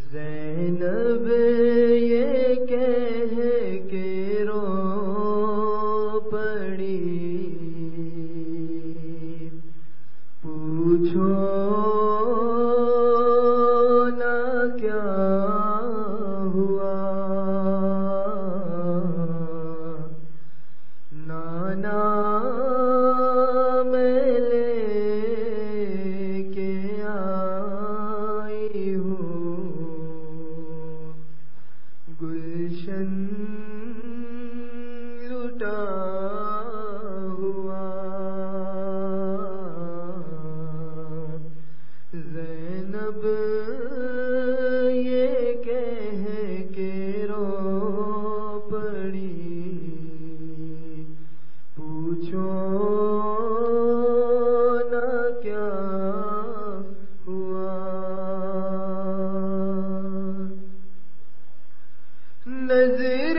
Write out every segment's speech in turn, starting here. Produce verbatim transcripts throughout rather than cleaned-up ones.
زینب یہ کہہ کے رو پڑی، پوچھو نہ کیا ہوا، نانا میں لے کے آئی ہوں گلشن لٹا ہوا، زینب یہ کہہ کے رو پڑی، پوچھو نہ کیا ہوا، نظر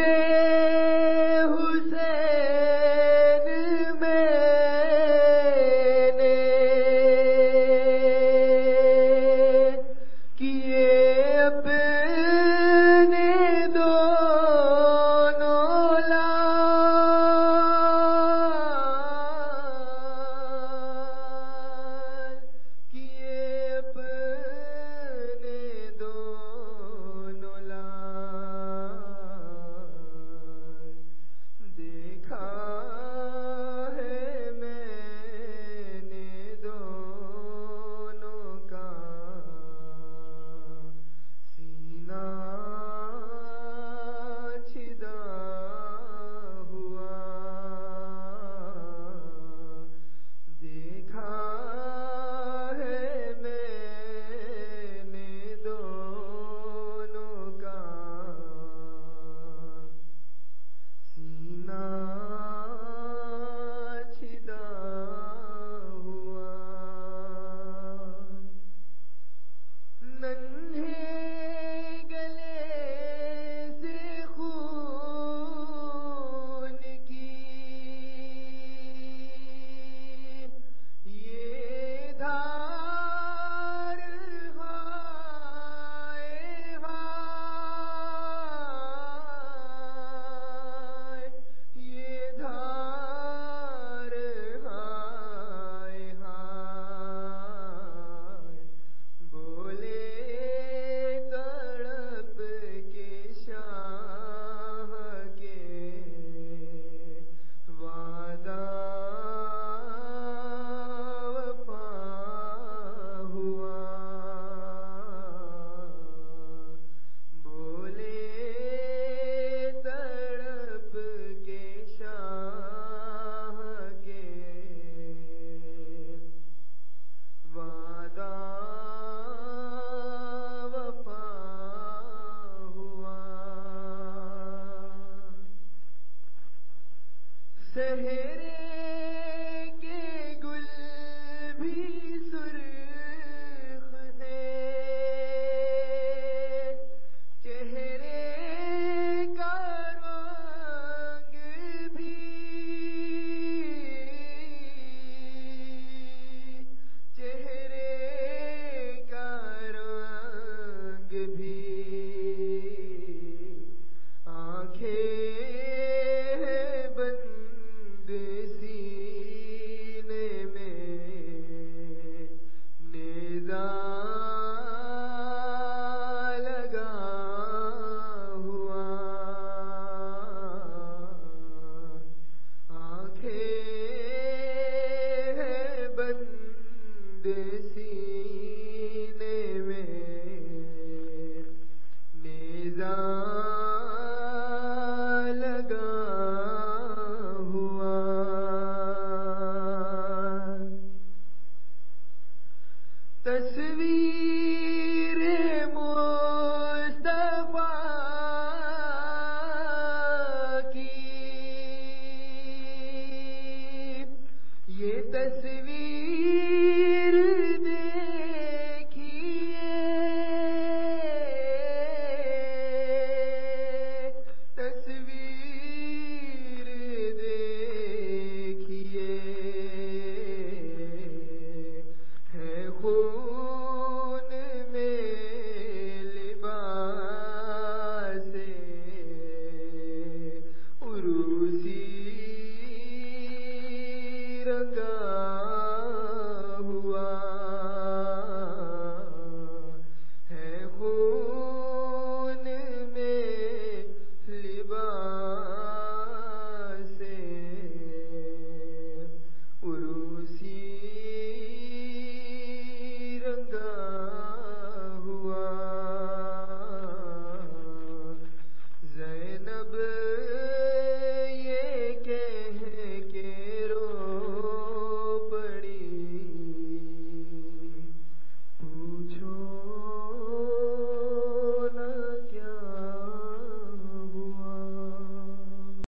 حسین میں نے کیے اپنے دونوں لال، کیے اپنے دونوں لال، دیکھا ہے میں نے دونوں کا سینہ چھدا ہوا، دیکھا ہے میں نے دونوں کا سینہ چھدا ہوا، نن